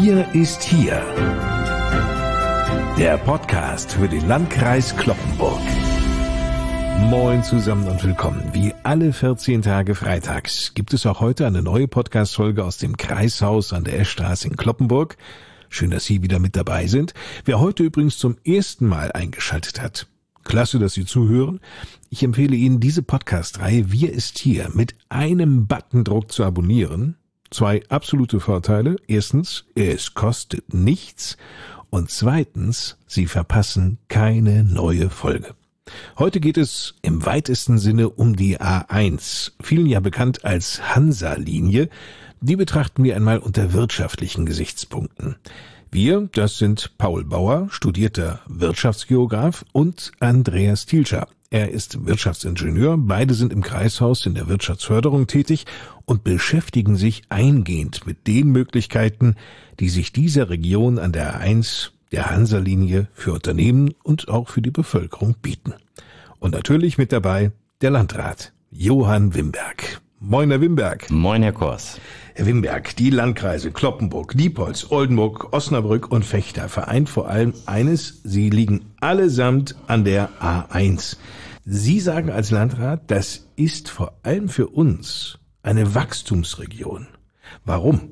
Wir ist hier. Der Podcast für den Landkreis Cloppenburg. Moin zusammen und willkommen. Wie alle 14 Tage freitags gibt es auch heute eine neue Podcast-Folge aus dem Kreishaus an der Eschstraße in Cloppenburg. Schön, dass Sie wieder mit dabei sind. Wer heute übrigens zum ersten Mal eingeschaltet hat, klasse, dass Sie zuhören. Ich empfehle Ihnen, diese Podcast-Reihe Wir ist hier mit einem Buttondruck zu abonnieren. 2 absolute Vorteile. Erstens, es kostet nichts. Und zweitens, Sie verpassen keine neue Folge. Heute geht es im weitesten Sinne um die A1, vielen ja bekannt als Hansa-Linie. Die betrachten wir einmal unter wirtschaftlichen Gesichtspunkten. Wir, das sind Paul Bauer, studierter Wirtschaftsgeograf, und Andreas Thielscher. Er ist Wirtschaftsingenieur, beide sind im Kreishaus in der Wirtschaftsförderung tätig und beschäftigen sich eingehend mit den Möglichkeiten, die sich dieser Region an der A1, der Hansa-Linie, für Unternehmen und auch für die Bevölkerung bieten. Und natürlich mit dabei der Landrat, Johann Wimberg. Moin, Herr Wimberg. Moin, Herr Kors. Herr Wimberg, die Landkreise Cloppenburg, Diepholz, Oldenburg, Osnabrück und Vechta vereint vor allem eines: Sie liegen allesamt an der A1. Sie sagen als Landrat, das ist vor allem für uns eine Wachstumsregion. Warum?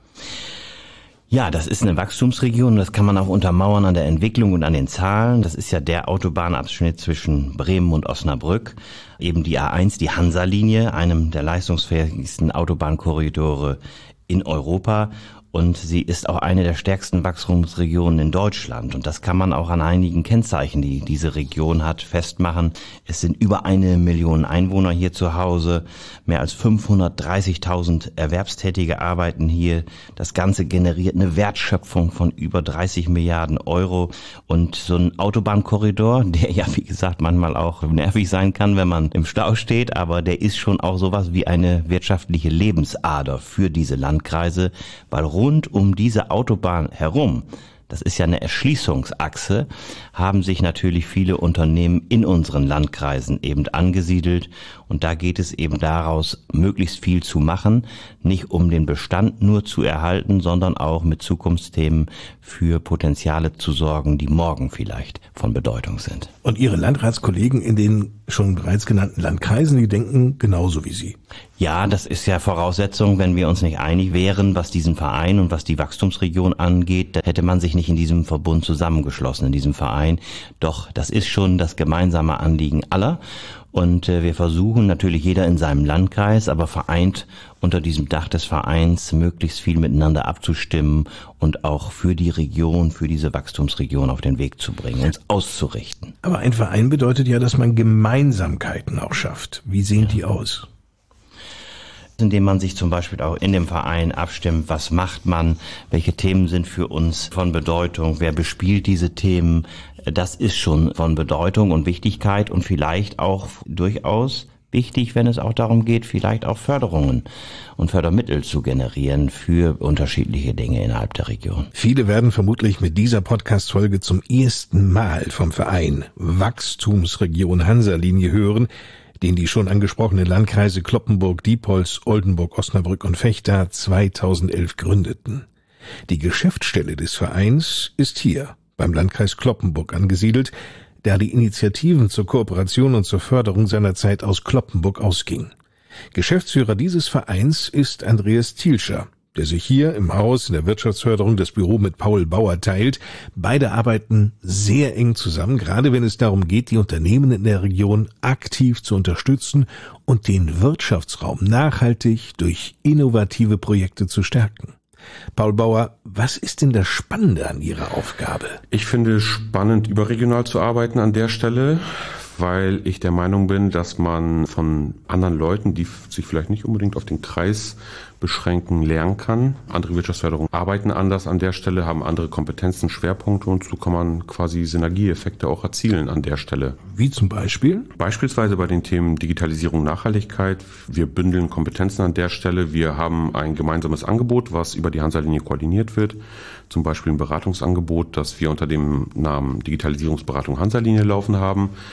Ja, das ist eine Wachstumsregion, das kann man auch untermauern an der Entwicklung und an den Zahlen. Das ist ja der Autobahnabschnitt zwischen Bremen und Osnabrück, eben die A1, die Hansa-Linie, einem der leistungsfähigsten Autobahnkorridore in Europa. Und sie ist auch eine der stärksten Wachstumsregionen in Deutschland. Und das kann man auch an einigen Kennzeichen, die diese Region hat, festmachen. Es sind über 1 Million Einwohner hier zu Hause. Mehr als 530.000 Erwerbstätige arbeiten hier. Das Ganze generiert eine Wertschöpfung von über 30 Milliarden Euro. Und so ein Autobahnkorridor, der ja, wie gesagt, manchmal auch nervig sein kann, wenn man im Stau steht, aber der ist schon auch sowas wie eine wirtschaftliche Lebensader für diese Landkreise, weil rund um diese Autobahn herum, das ist ja eine Erschließungsachse, haben sich natürlich viele Unternehmen in unseren Landkreisen eben angesiedelt. Und da geht es eben daraus, möglichst viel zu machen, nicht um den Bestand nur zu erhalten, sondern auch mit Zukunftsthemen für Potenziale zu sorgen, die morgen vielleicht von Bedeutung sind. Und Ihre Landratskollegen in den schon bereits genannten Landkreisen, die denken genauso wie Sie? Ja, das ist ja Voraussetzung, wenn wir uns nicht einig wären, was diesen Verein und was die Wachstumsregion angeht, da hätte man sich nicht in diesem Verbund zusammengeschlossen, in diesem Verein. Doch das ist schon das gemeinsame Anliegen aller. Und wir versuchen natürlich jeder in seinem Landkreis, aber vereint unter diesem Dach des Vereins möglichst viel miteinander abzustimmen und auch für die Region, für diese Wachstumsregion auf den Weg zu bringen, uns auszurichten. Aber ein Verein bedeutet ja, dass man Gemeinsamkeiten auch schafft. Wie sehen die aus? Indem man sich zum Beispiel auch in dem Verein abstimmt, was macht man, welche Themen sind für uns von Bedeutung, wer bespielt diese Themen. Das ist schon von Bedeutung und Wichtigkeit und vielleicht auch durchaus wichtig, wenn es auch darum geht, vielleicht auch Förderungen und Fördermittel zu generieren für unterschiedliche Dinge innerhalb der Region. Viele werden vermutlich mit dieser Podcast-Folge zum ersten Mal vom Verein Wachstumsregion Hansa-Linie hören, den die schon angesprochenen Landkreise Cloppenburg, Diepholz, Oldenburg, Osnabrück und Vechta 2011 gründeten. Die Geschäftsstelle des Vereins ist hier beim Landkreis Cloppenburg angesiedelt, da die Initiativen zur Kooperation und zur Förderung seinerzeit aus Cloppenburg ausgingen. Geschäftsführer dieses Vereins ist Andreas Thielscher, der sich hier im Haus in der Wirtschaftsförderung das Büro mit Paul Bauer teilt. Beide arbeiten sehr eng zusammen, gerade wenn es darum geht, die Unternehmen in der Region aktiv zu unterstützen und den Wirtschaftsraum nachhaltig durch innovative Projekte zu stärken. Paul Bauer, was ist denn das Spannende an Ihrer Aufgabe? Ich finde es spannend, überregional zu arbeiten an der Stelle, weil ich der Meinung bin, dass man von anderen Leuten, die sich vielleicht nicht unbedingt auf den Kreis beschränken, lernen kann. Andere Wirtschaftsförderungen arbeiten anders an der Stelle, haben andere Kompetenzen, Schwerpunkte und so kann man quasi Synergieeffekte auch erzielen an der Stelle. Wie zum Beispiel? Beispielsweise bei den Themen Digitalisierung, Nachhaltigkeit. Wir bündeln Kompetenzen an der Stelle. Wir haben ein gemeinsames Angebot, was über die Hansa-Linie koordiniert wird. Zum Beispiel ein Beratungsangebot, das wir unter dem Namen Digitalisierungsberatung Hansa-Linie laufen haben,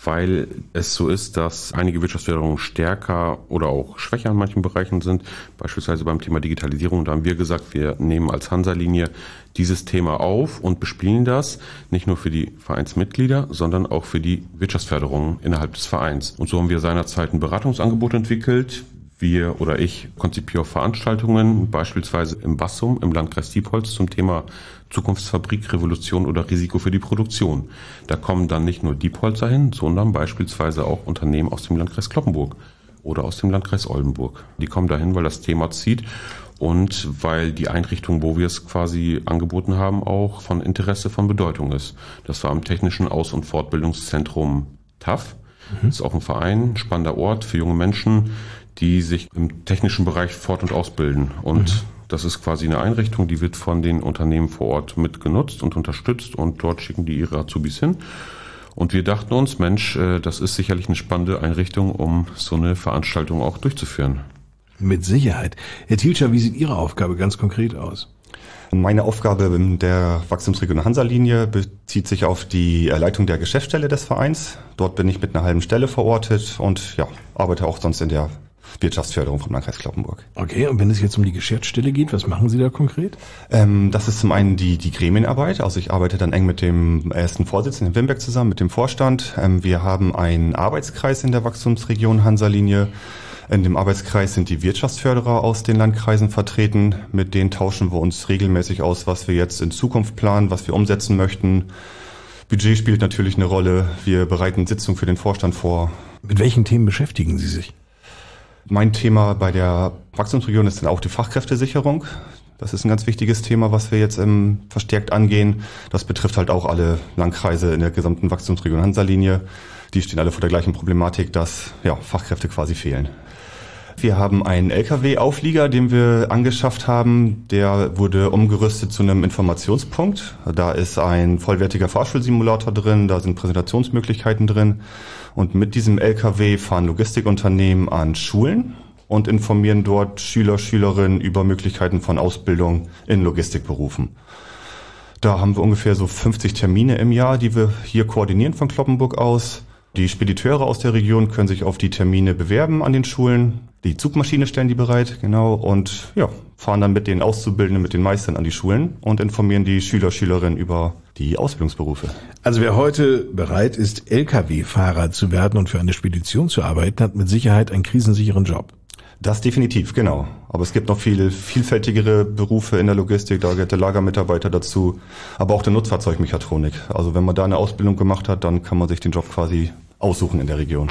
weil es so ist, dass einige Wirtschaftsförderungen stärker oder auch schwächer in manchen Bereichen sind, beispielsweise beim Thema Digitalisierung. Da haben wir gesagt, wir nehmen als Hansa-Linie dieses Thema auf und bespielen das nicht nur für die Vereinsmitglieder, sondern auch für die Wirtschaftsförderung innerhalb des Vereins. Und so haben wir seinerzeit ein Beratungsangebot entwickelt. Wir oder ich konzipiere Veranstaltungen, beispielsweise im Bassum im Landkreis Diepholz zum Thema Zukunftsfabrik, Revolution oder Risiko für die Produktion. Da kommen dann nicht nur Diepholzer hin, sondern beispielsweise auch Unternehmen aus dem Landkreis Cloppenburg oder aus dem Landkreis Oldenburg. Die kommen dahin, weil das Thema zieht und weil die Einrichtung, wo wir es quasi angeboten haben, auch von Interesse, von Bedeutung ist. Das war am Technischen Aus- und Fortbildungszentrum TAF. Das ist auch ein Verein, ein spannender Ort für junge Menschen, die sich im technischen Bereich fort- und ausbilden. Und das ist quasi eine Einrichtung, die wird von den Unternehmen vor Ort mit genutzt und unterstützt und dort schicken die ihre Azubis hin. Und wir dachten uns, Mensch, das ist sicherlich eine spannende Einrichtung, um so eine Veranstaltung auch durchzuführen. Mit Sicherheit. Herr Thielscher, wie sieht Ihre Aufgabe ganz konkret aus? Meine Aufgabe in der Wachstumsregion Hansa-Linie bezieht sich auf die Leitung der Geschäftsstelle des Vereins. Dort bin ich mit einer halben Stelle verortet und arbeite auch sonst in der Wirtschaftsförderung vom Landkreis Cloppenburg. Okay, und wenn es jetzt um die Geschäftsstelle geht, was machen Sie da konkret? Das ist zum einen die Gremienarbeit. Also ich arbeite dann eng mit dem ersten Vorsitzenden in Wimberg zusammen, mit dem Vorstand. Wir haben einen Arbeitskreis in der Wachstumsregion Hansa-Linie. In dem Arbeitskreis sind die Wirtschaftsförderer aus den Landkreisen vertreten. Mit denen tauschen wir uns regelmäßig aus, was wir jetzt in Zukunft planen, was wir umsetzen möchten. Budget spielt natürlich eine Rolle. Wir bereiten Sitzungen für den Vorstand vor. Mit welchen Themen beschäftigen Sie sich? Mein Thema bei der Wachstumsregion ist dann auch die Fachkräftesicherung. Das ist ein ganz wichtiges Thema, was wir jetzt verstärkt angehen. Das betrifft halt auch alle Landkreise in der gesamten Wachstumsregion Hansa-Linie. Die stehen alle vor der gleichen Problematik, dass Fachkräfte quasi fehlen. Wir haben einen LKW-Auflieger, den wir angeschafft haben. Der wurde umgerüstet zu einem Informationspunkt. Da ist ein vollwertiger Fahrschulsimulator drin, da sind Präsentationsmöglichkeiten drin. Und mit diesem LKW fahren Logistikunternehmen an Schulen und informieren dort Schüler, Schülerinnen über Möglichkeiten von Ausbildung in Logistikberufen. Da haben wir ungefähr so 50 Termine im Jahr, die wir hier koordinieren von Cloppenburg aus. Die Spediteure aus der Region können sich auf die Termine bewerben an den Schulen. Die Zugmaschine stellen die bereit, genau, und fahren dann mit den Auszubildenden, mit den Meistern an die Schulen und informieren die Schüler, Schülerinnen über die Ausbildungsberufe. Also wer heute bereit ist, Lkw-Fahrer zu werden und für eine Spedition zu arbeiten, hat mit Sicherheit einen krisensicheren Job. Das definitiv, genau. Aber es gibt noch viele vielfältigere Berufe in der Logistik, da gehört der Lagermitarbeiter dazu, aber auch der Nutzfahrzeugmechatronik. Also wenn man da eine Ausbildung gemacht hat, dann kann man sich den Job quasi aussuchen in der Region.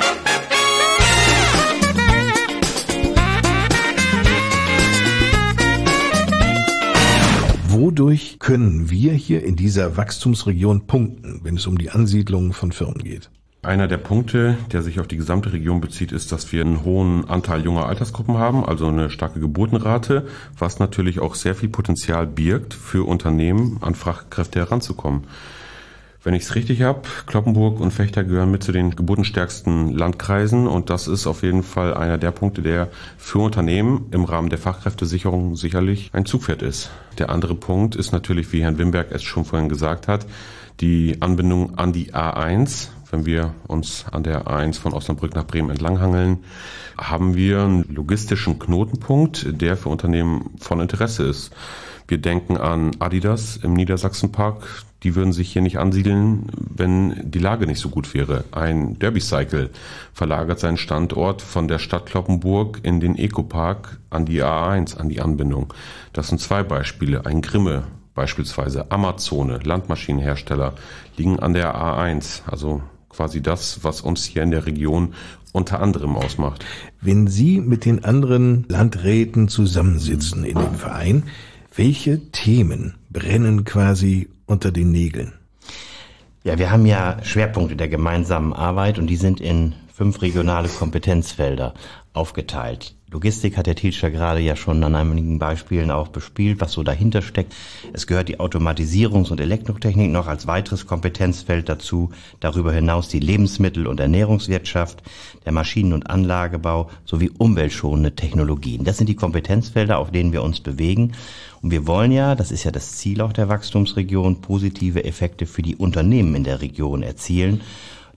Wodurch können wir hier in dieser Wachstumsregion punkten, wenn es um die Ansiedlung von Firmen geht? Einer der Punkte, der sich auf die gesamte Region bezieht, ist, dass wir einen hohen Anteil junger Altersgruppen haben, also eine starke Geburtenrate, was natürlich auch sehr viel Potenzial birgt, für Unternehmen an Fachkräfte heranzukommen. Wenn ich es richtig habe, Cloppenburg und Vechta gehören mit zu den geburtenstärksten Landkreisen und das ist auf jeden Fall einer der Punkte, der für Unternehmen im Rahmen der Fachkräftesicherung sicherlich ein Zugpferd ist. Der andere Punkt ist natürlich, wie Herrn Wimberg es schon vorhin gesagt hat, die Anbindung an die A1. Wenn wir uns an der A1 von Osnabrück nach Bremen entlanghangeln, haben wir einen logistischen Knotenpunkt, der für Unternehmen von Interesse ist. Wir denken an Adidas im Niedersachsenpark. Die würden sich hier nicht ansiedeln, wenn die Lage nicht so gut wäre. Ein Derbycycle verlagert seinen Standort von der Stadt Cloppenburg in den Ecopark an die A1, an die Anbindung. Das sind zwei Beispiele. Ein Grimme beispielsweise, Amazone, Landmaschinenhersteller liegen an der A1. Also quasi das, was uns hier in der Region unter anderem ausmacht. Wenn Sie mit den anderen Landräten zusammensitzen in dem Verein, welche Themen brennen quasi unter den Nägeln? Ja, wir haben ja Schwerpunkte der gemeinsamen Arbeit und die sind in 5 regionale Kompetenzfelder aufgeteilt. Logistik hat der Thielscher gerade ja schon an einigen Beispielen auch bespielt, was so dahinter steckt. Es gehört die Automatisierungs- und Elektrotechnik noch als weiteres Kompetenzfeld dazu. Darüber hinaus die Lebensmittel- und Ernährungswirtschaft, der Maschinen- und Anlagebau sowie umweltschonende Technologien. Das sind die Kompetenzfelder, auf denen wir uns bewegen. Und wir wollen ja, das ist ja das Ziel auch der Wachstumsregion, positive Effekte für die Unternehmen in der Region erzielen.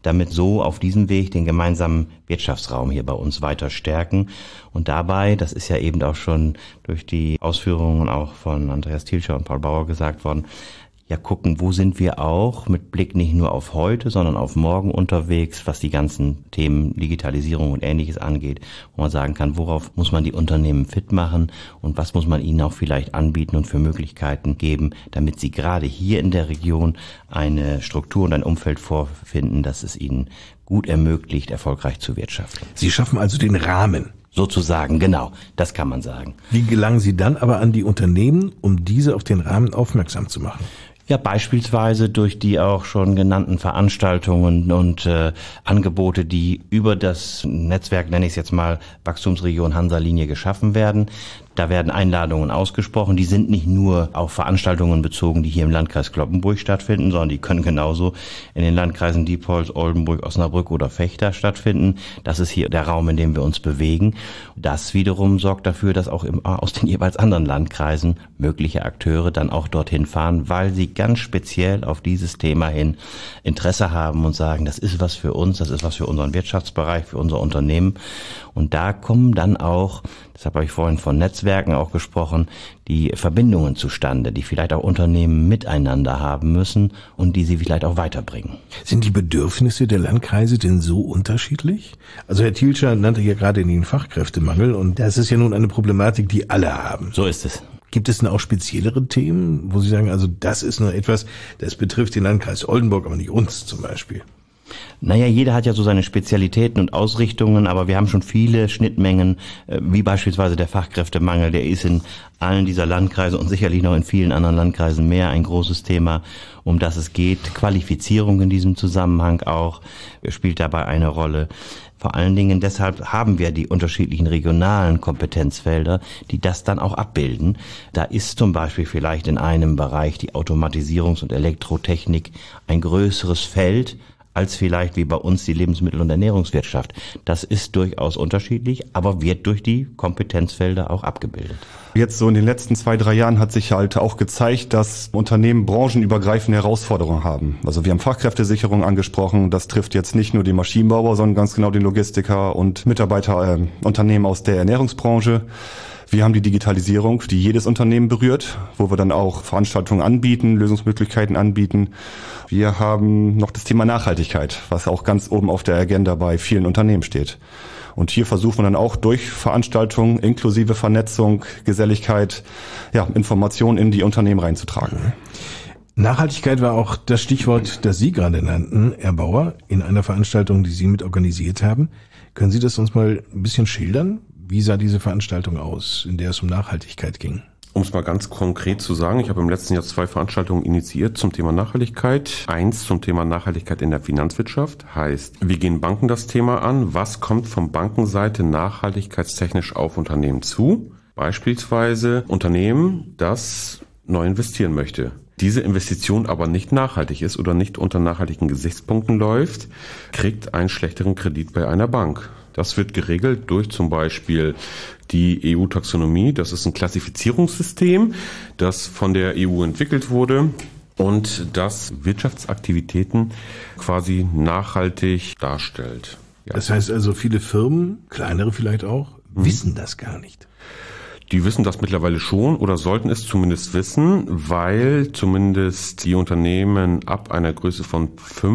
damit so auf diesem Weg den gemeinsamen Wirtschaftsraum hier bei uns weiter stärken. Und dabei, das ist ja eben auch schon durch die Ausführungen auch von Andreas Thielscher und Paul Bauer gesagt worden, ja gucken, wo sind wir auch mit Blick nicht nur auf heute, sondern auf morgen unterwegs, was die ganzen Themen Digitalisierung und Ähnliches angeht, wo man sagen kann, worauf muss man die Unternehmen fit machen und was muss man ihnen auch vielleicht anbieten und für Möglichkeiten geben, damit sie gerade hier in der Region eine Struktur und ein Umfeld vorfinden, das es ihnen gut ermöglicht, erfolgreich zu wirtschaften. Sie schaffen also den Rahmen. Sozusagen, genau, das kann man sagen. Wie gelangen Sie dann aber an die Unternehmen, um diese auf den Rahmen aufmerksam zu machen? Ja, beispielsweise durch die auch schon genannten Veranstaltungen und Angebote, die über das Netzwerk, nenne ich es jetzt mal, Wachstumsregion Hansa-Linie geschaffen werden. Da werden Einladungen ausgesprochen. Die sind nicht nur auf Veranstaltungen bezogen, die hier im Landkreis Cloppenburg stattfinden, sondern die können genauso in den Landkreisen Diepholz, Oldenburg, Osnabrück oder Vechta stattfinden. Das ist hier der Raum, in dem wir uns bewegen. Das wiederum sorgt dafür, dass auch aus den jeweils anderen Landkreisen mögliche Akteure dann auch dorthin fahren, weil sie ganz speziell auf dieses Thema hin Interesse haben und sagen, das ist was für uns, das ist was für unseren Wirtschaftsbereich, für unser Unternehmen. Und da kommen dann auch, deshalb habe ich vorhin von Netzwerken auch gesprochen, die Verbindungen zustande, die vielleicht auch Unternehmen miteinander haben müssen und die sie vielleicht auch weiterbringen. Sind die Bedürfnisse der Landkreise denn so unterschiedlich? Also Herr Thielscher nannte ja gerade den Fachkräftemangel und das ist ja nun eine Problematik, die alle haben. So ist es. Gibt es denn auch speziellere Themen, wo Sie sagen, also das ist nur etwas, das betrifft den Landkreis Oldenburg, aber nicht uns zum Beispiel? Naja, jeder hat ja so seine Spezialitäten und Ausrichtungen, aber wir haben schon viele Schnittmengen, wie beispielsweise der Fachkräftemangel, der ist in allen dieser Landkreise und sicherlich noch in vielen anderen Landkreisen mehr ein großes Thema, um das es geht. Qualifizierung in diesem Zusammenhang auch spielt dabei eine Rolle. Vor allen Dingen deshalb haben wir die unterschiedlichen regionalen Kompetenzfelder, die das dann auch abbilden. Da ist zum Beispiel vielleicht in einem Bereich die Automatisierungs- und Elektrotechnik ein größeres Feld, als vielleicht wie bei uns die Lebensmittel- und Ernährungswirtschaft. Das ist durchaus unterschiedlich, aber wird durch die Kompetenzfelder auch abgebildet. Jetzt so in den letzten 2-3 Jahren hat sich halt auch gezeigt, dass Unternehmen branchenübergreifende Herausforderungen haben. Also wir haben Fachkräftesicherung angesprochen. Das trifft jetzt nicht nur den Maschinenbauer, sondern ganz genau den Logistiker und Mitarbeiter, Unternehmen aus der Ernährungsbranche. Wir haben die Digitalisierung, die jedes Unternehmen berührt, wo wir dann auch Veranstaltungen anbieten, Lösungsmöglichkeiten anbieten. Wir haben noch das Thema Nachhaltigkeit, was auch ganz oben auf der Agenda bei vielen Unternehmen steht. Und hier versuchen wir dann auch durch Veranstaltungen inklusive Vernetzung, Geselligkeit, Informationen in die Unternehmen reinzutragen. Nachhaltigkeit war auch das Stichwort, das Sie gerade nannten, Herr Bauer, in einer Veranstaltung, die Sie mit organisiert haben. Können Sie das uns mal ein bisschen schildern? Wie sah diese Veranstaltung aus, in der es um Nachhaltigkeit ging? Um es mal ganz konkret zu sagen, ich habe im letzten Jahr 2 Veranstaltungen initiiert zum Thema Nachhaltigkeit. 1 zum Thema Nachhaltigkeit in der Finanzwirtschaft, heißt, wie gehen Banken das Thema an? Was kommt von Bankenseite nachhaltigkeitstechnisch auf Unternehmen zu? Beispielsweise Unternehmen, das neu investieren möchte. Diese Investition aber nicht nachhaltig ist oder nicht unter nachhaltigen Gesichtspunkten läuft, kriegt einen schlechteren Kredit bei einer Bank. Das wird geregelt durch zum Beispiel die EU-Taxonomie. Das ist ein Klassifizierungssystem, das von der EU entwickelt wurde und das Wirtschaftsaktivitäten quasi nachhaltig darstellt. Ja. Das heißt also, viele Firmen, kleinere vielleicht auch, wissen das gar nicht. Die wissen das mittlerweile schon oder sollten es zumindest wissen, weil zumindest die Unternehmen ab einer Größe von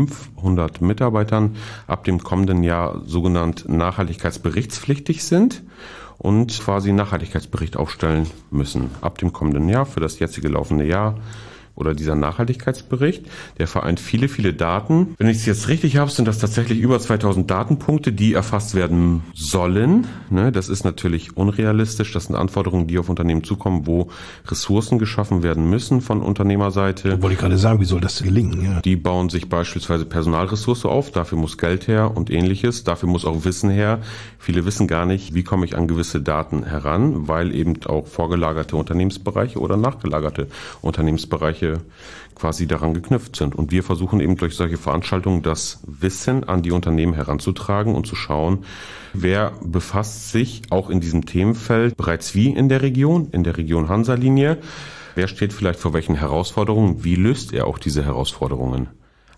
500 Mitarbeitern ab dem kommenden Jahr sogenannt nachhaltigkeitsberichtspflichtig sind und quasi einen Nachhaltigkeitsbericht aufstellen müssen. Ab dem kommenden Jahr für das jetzige laufende Jahr. Oder dieser Nachhaltigkeitsbericht, der vereint viele, viele Daten. Wenn ich es jetzt richtig habe, sind das tatsächlich über 2000 Datenpunkte, die erfasst werden sollen. Das ist natürlich unrealistisch. Das sind Anforderungen, die auf Unternehmen zukommen, wo Ressourcen geschaffen werden müssen von Unternehmerseite. Wollte ich gerade sagen, wie soll das gelingen? Ja. Die bauen sich beispielsweise Personalressource auf. Dafür muss Geld her und Ähnliches. Dafür muss auch Wissen her. Viele wissen gar nicht, wie komme ich an gewisse Daten heran, weil eben auch vorgelagerte Unternehmensbereiche oder nachgelagerte Unternehmensbereiche quasi daran geknüpft sind. Und wir versuchen eben durch solche Veranstaltungen das Wissen an die Unternehmen heranzutragen und zu schauen, wer befasst sich auch in diesem Themenfeld bereits wie in der Region Hansa-Linie. Wer steht vielleicht vor welchen Herausforderungen? Wie löst er auch diese Herausforderungen?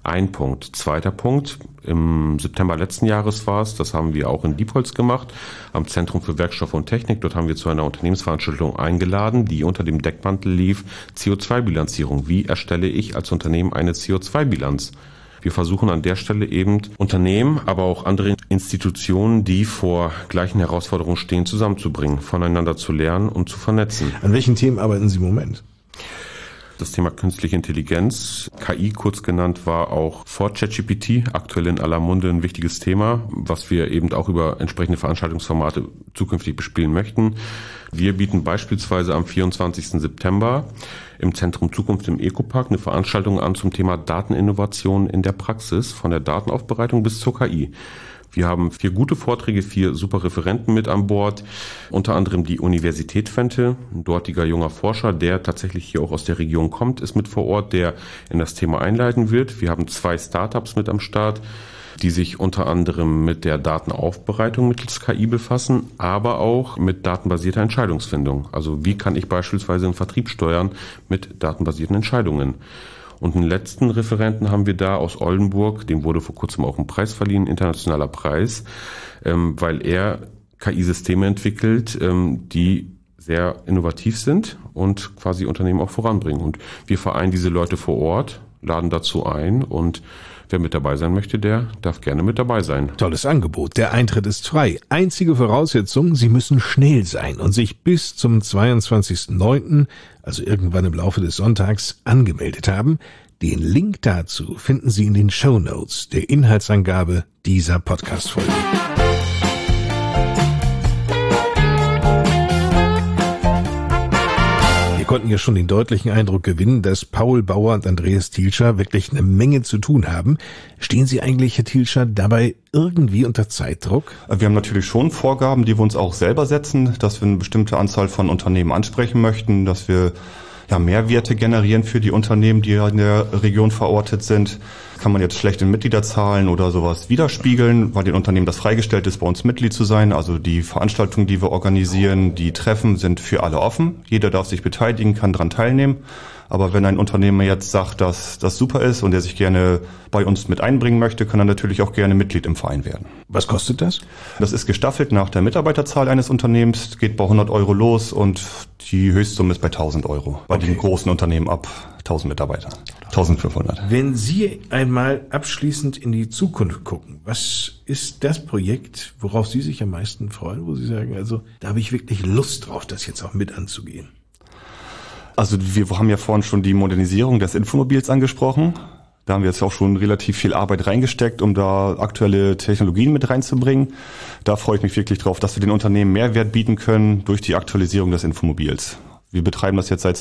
Ein Punkt. Zweiter Punkt. Im September letzten Jahres war es, das haben wir auch in Diepholz gemacht, am Zentrum für Werkstoffe und Technik. Dort haben wir zu einer Unternehmensveranstaltung eingeladen, die unter dem Deckmantel lief, CO2-Bilanzierung. Wie erstelle ich als Unternehmen eine CO2-Bilanz? Wir versuchen an der Stelle eben Unternehmen, aber auch andere Institutionen, die vor gleichen Herausforderungen stehen, zusammenzubringen, voneinander zu lernen und zu vernetzen. An welchen Themen arbeiten Sie im Moment? Das Thema künstliche Intelligenz, KI kurz genannt, war auch vor ChatGPT aktuell in aller Munde ein wichtiges Thema, was wir eben auch über entsprechende Veranstaltungsformate zukünftig bespielen möchten. Wir bieten beispielsweise am 24. September im Zentrum Zukunft im Ecopark eine Veranstaltung an zum Thema Dateninnovation in der Praxis, von der Datenaufbereitung bis zur KI. Wir haben 4 gute Vorträge, 4 super Referenten mit an Bord, unter anderem die Universität Twente, ein dortiger junger Forscher, der tatsächlich hier auch aus der Region kommt, ist mit vor Ort, der in das Thema einleiten wird. Wir haben 2 Startups mit am Start, die sich unter anderem mit der Datenaufbereitung mittels KI befassen, aber auch mit datenbasierter Entscheidungsfindung. Also wie kann ich beispielsweise einen Vertrieb steuern mit datenbasierten Entscheidungen? Und einen letzten Referenten haben wir da aus Oldenburg, dem wurde vor kurzem auch ein Preis verliehen, internationaler Preis, weil er KI-Systeme entwickelt, die sehr innovativ sind und quasi Unternehmen auch voranbringen. Und wir vereinen diese Leute vor Ort, laden dazu ein und wer mit dabei sein möchte, der darf gerne mit dabei sein. Tolles Angebot. Der Eintritt ist frei. Einzige Voraussetzung, Sie müssen schnell sein und sich bis zum 22.09., also irgendwann im Laufe des Sonntags, angemeldet haben. Den Link dazu finden Sie in den Shownotes der Inhaltsangabe dieser Podcast-Folge. Wir konnten ja schon den deutlichen Eindruck gewinnen, dass Paul Bauer und Andreas Thielscher wirklich eine Menge zu tun haben. Stehen Sie eigentlich, Herr Thielscher, dabei irgendwie unter Zeitdruck? Wir haben natürlich schon Vorgaben, die wir uns auch selber setzen, dass wir eine bestimmte Anzahl von Unternehmen ansprechen möchten, dass wir Mehrwerte generieren für die Unternehmen, die in der Region verortet sind. Kann man jetzt schlecht in Mitgliederzahlen oder sowas widerspiegeln, weil den Unternehmen das freigestellt ist, bei uns Mitglied zu sein. Also die Veranstaltungen, die wir organisieren, die Treffen sind für alle offen. Jeder darf sich beteiligen, kann daran teilnehmen. Aber wenn ein Unternehmer jetzt sagt, dass das super ist und er sich gerne bei uns mit einbringen möchte, kann er natürlich auch gerne Mitglied im Verein werden. Was kostet das? Das ist gestaffelt nach der Mitarbeiterzahl eines Unternehmens, geht bei 100 Euro los und die Höchstsumme ist bei 1000 Euro. Bei den großen Unternehmen ab 1000 Mitarbeiter. 1500. Wenn Sie einmal abschließend in die Zukunft gucken, was ist das Projekt, worauf Sie sich am meisten freuen, wo Sie sagen, also da habe ich wirklich Lust drauf, das jetzt auch mit anzugehen? Also wir haben ja vorhin schon die Modernisierung des Infomobils angesprochen. Da haben wir jetzt auch schon relativ viel Arbeit reingesteckt, um da aktuelle Technologien mit reinzubringen. Da freue ich mich wirklich drauf, dass wir den Unternehmen Mehrwert bieten können durch die Aktualisierung des Infomobils. Wir betreiben das jetzt seit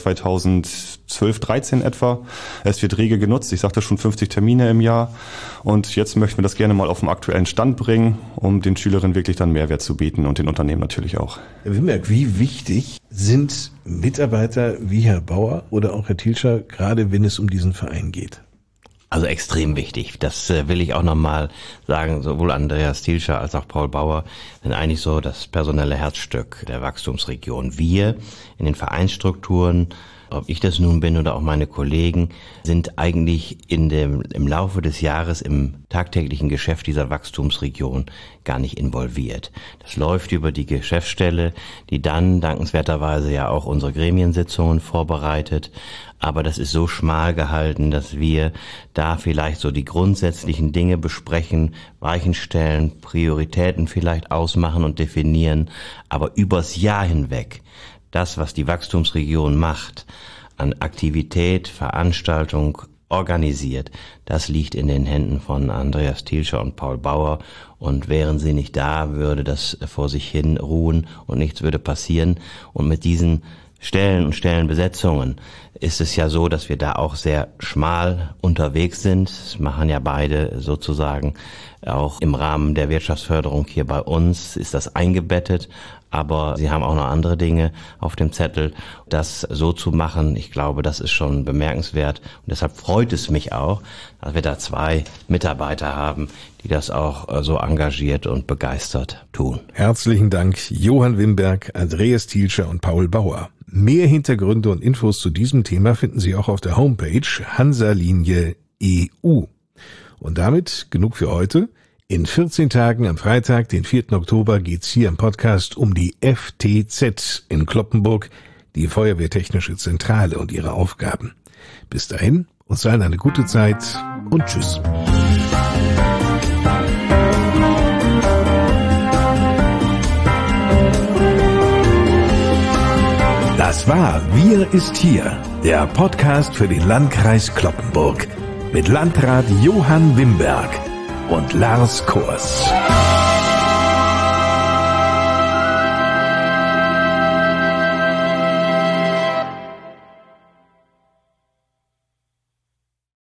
2012, 13 etwa. Es wird rege genutzt. Ich sagte schon 50 Termine im Jahr. Und jetzt möchten wir das gerne mal auf den aktuellen Stand bringen, um den Schülerinnen wirklich dann Mehrwert zu bieten und den Unternehmen natürlich auch. Herr Wimberg, wie wichtig sind Mitarbeiter wie Herr Bauer oder auch Herr Thielscher, gerade wenn es um diesen Verein geht? Also extrem wichtig. Das will ich auch nochmal sagen. Sowohl Andreas Thielscher als auch Paul Bauer sind eigentlich so das personelle Herzstück der Wachstumsregion. Wir in den Vereinsstrukturen, ob ich das nun bin oder auch meine Kollegen, sind eigentlich im Laufe des Jahres im tagtäglichen Geschäft dieser Wachstumsregion gar nicht involviert. Das läuft über die Geschäftsstelle, die dann dankenswerterweise ja auch unsere Gremiensitzungen vorbereitet. Aber das ist so schmal gehalten, dass wir da vielleicht so die grundsätzlichen Dinge besprechen, Weichen stellen, Prioritäten vielleicht ausmachen und definieren. Aber übers Jahr hinweg, das, was die Wachstumsregion macht, an Aktivität, Veranstaltung organisiert, das liegt in den Händen von Andreas Thielscher und Paul Bauer. Und wären sie nicht da, würde das vor sich hin ruhen und nichts würde passieren. Und mit diesen Stellen und Stellenbesetzungen ist es ja so, dass wir da auch sehr schmal unterwegs sind. Das machen ja beide sozusagen auch im Rahmen der Wirtschaftsförderung hier bei uns, ist das eingebettet. Aber sie haben auch noch andere Dinge auf dem Zettel. Das so zu machen, ich glaube, das ist schon bemerkenswert. Und deshalb freut es mich auch, dass wir da 2 Mitarbeiter haben, die das auch so engagiert und begeistert tun. Herzlichen Dank, Johann Wimberg, Andreas Thielscher und Paul Bauer. Mehr Hintergründe und Infos zu diesem Thema finden Sie auch auf der Homepage Hansa-Linie EU. Und damit genug für heute. In 14 Tagen am Freitag, den 4. Oktober, geht's hier im Podcast um die FTZ in Cloppenburg, die Feuerwehrtechnische Zentrale und ihre Aufgaben. Bis dahin, uns allen eine gute Zeit und tschüss. Das war Wir ist hier, der Podcast für den Landkreis Cloppenburg mit Landrat Johann Wimberg und Lars Kors.